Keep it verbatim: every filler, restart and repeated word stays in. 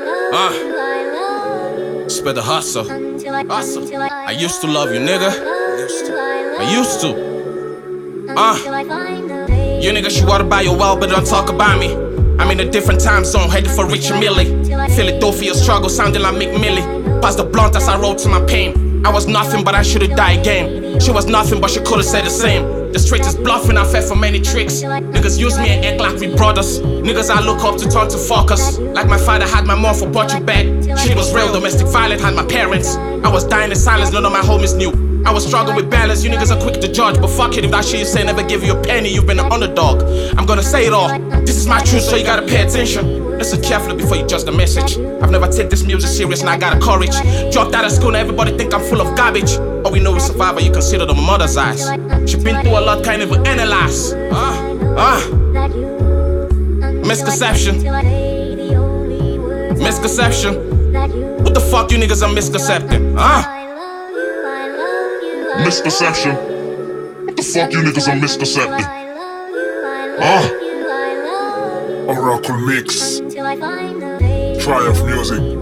Uh, spread the hustle. Hustle. I used to love you, nigga. I used to. Uh, you niggas should water by your well, but don't talk about me. I'm in a different time zone, headed for Rich and Millie. Philadelphia struggle, sounding like Mick Millie. Pass the blunt as I wrote to my pain. I was nothing, but I should've died again. She was nothing, but she could've said the same. The street is bluffing, I fed for many tricks. Niggas use me and act like we brothers. Niggas I look up to turn to fuckers. Like my father had my mom for punching back. Shit was real, domestic violence had my parents. I was dying in silence, none of my homies knew. I was struggling with balance, you niggas are quick to judge. But fuck it, if that shit you say never give you a penny, you've been an underdog. I'm gonna say it all, this is my truth, so you gotta pay attention. Listen carefully before you judge the message. I've never take this music serious and I got a courage. Dropped out of school, now everybody think I'm full of garbage. All we know is survivor, you consider the mother's eyes. She been through a lot, can't even analyze. Uh, uh Misconception. Misconception. What the fuck you niggas are misconcepting? Uh Misconception. What the fuck you niggas are misconcepting? Ah, uh. Oracle Mix. Triumph Music.